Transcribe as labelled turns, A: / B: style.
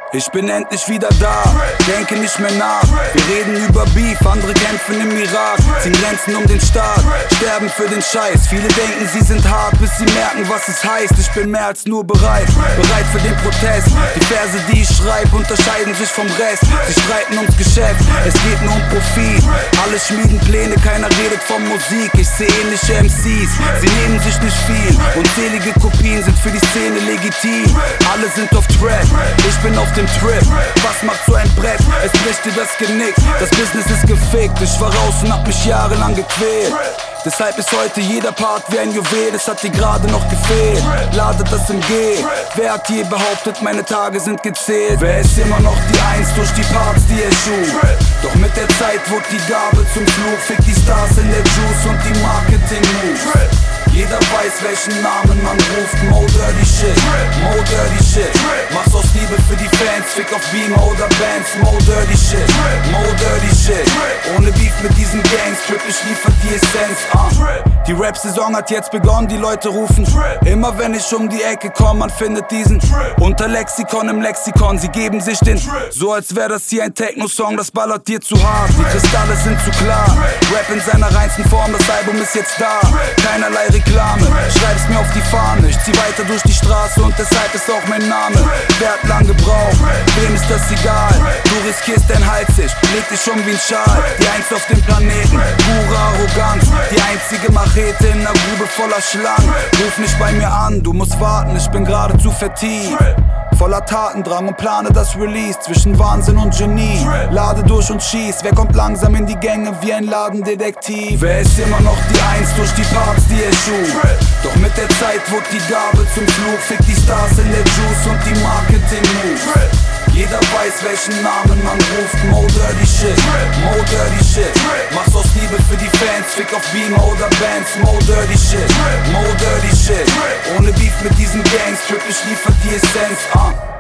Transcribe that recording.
A: Ich bin endlich wieder da, denke nicht mehr nach. Wir reden über Beef, andere kämpfen im Irak, ziehen Grenzen um den Staat, sterben für den Scheiß. Viele denken, sie sind hart, bis sie merken, was es heißt. Ich bin mehr als nur bereit für den Protest. Die Verse, die ich schreibe, unterscheiden sich vom Rest. Sie streiten ums Geschäft, es geht nur um Profit. Alle schmieden Pläne, keiner redet von Musik. Ich sehe ähnliche MCs, sie nehmen sich nicht viel. Unzählige Kopien sind für die Szene legitim. Alle sind auf Trap, ich bin auf dem Trip. Was macht so ein Brett? Es bricht dir das Genick. Das Business ist gefickt. Ich war raus und hab mich jahrelang gequält. Deshalb ist heute jeder Part wie ein Juwel. Es hat dir gerade noch gefehlt. Ladet das im G. Wer hat je behauptet, meine Tage sind gezählt? Wer ist immer noch die Eins durch die Parts, die er schuf? Doch mit der Zeit wurde die Gabe zum Fluch. Fick die Stars in der Juice und die Marketing-Moves. Jeder weiß, welchen Namen man ruft. Mo Dirty Shit, Mo Dirty Shit. Mach's aus Liebe für die Fans, fick auf Beamer oder Bands. Mo Dirty Shit, Mo Dirty Shit. Ohne Beef mit diesen Gangs, Trip, ich liefer die Essenz. Die Rap-Saison hat jetzt begonnen, die Leute rufen. Immer wenn ich um die Ecke komm, man findet diesen unter Lexikon im Lexikon. Sie geben sich den, so als wär das hier ein Techno-Song. Das ballert dir zu hart, die Kristalle sind zu klar. Rap in seiner reinsten Form, das Album ist jetzt da. Keinerlei Reklame, schreib's mir auf die Fahne. Ich zieh weiter durch die Straße und deshalb ist auch mein Name. Wer hat lang gebraucht, wem ist das egal? Du riskierst dein Hals, ich leg dich um wie ein Schal. Die Eins auf dem Planeten, pure Arroganz. Die einzige Machete in einer Grube voller Schlangen. Ruf nicht bei mir an, du musst warten, ich bin geradezu vertieft. Voller Tatendrang und plane das Release zwischen Wahnsinn und Genie. Lade durch und schieß, wer kommt langsam in die Gänge wie ein Ladendetektiv? Wer ist immer noch die Eins durch die Parts, die er schuf? Doch mit der Zeit wurde die Gabe zum Fluch. Fick die Stars in der Juice und die Marketing-Moves. Jeder weiß, welchen Namen man ruft. Mo Dirty Shit, Mo Dirty Shit. Mach's aus Liebe für die Fans, fick auf Beamer oder Bands. Mo Dirty Shit, Mo Dirty Shit. Ohne Beef mit diesen Gangs, Trip, ich liefer die Essenz.